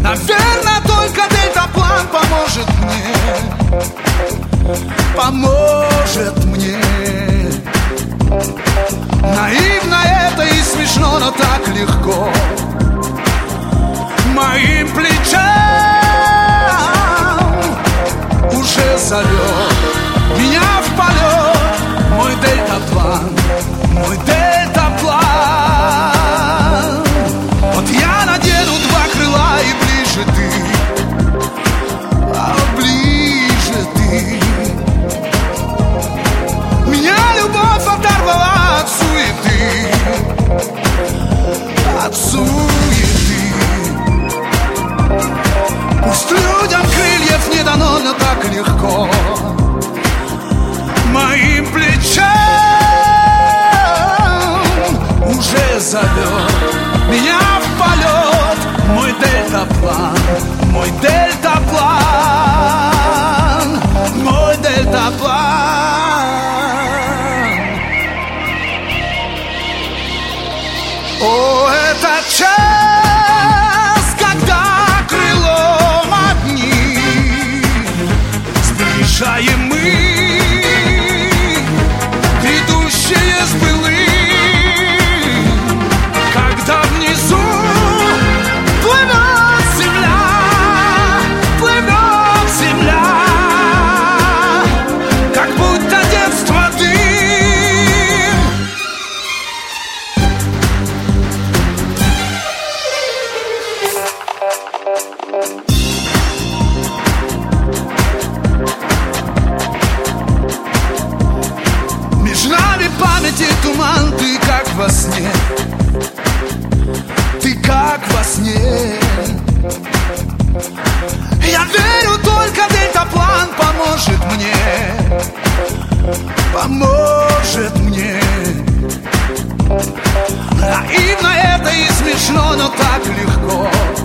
Наверное, только дельтаплан поможет мне, поможет мне. Наивно это и смешно, но так легко. Моим плечам уже зовет меня в полет мой дельтаплан, мой дельтаплан. Вот я надену два крыла и ближе ты, а ближе ты. Меня любовь оторвала от суеты, от суеты. Пусть людям крыльев не дано, но так легко. Моим плечам уже зовет меня в полет мой дельтаплан, мой дельтаплан, мой дельтаплан. О, это час, когда крылом одни сближаем мы грядущие сбылы, когда внизу плывет земля, как будто детство дым. Между нами памяти туман, ты как во сне, ты как во сне. Я верю, только дельтаплан поможет мне, поможет мне. Наивно это и смешно, но так легко.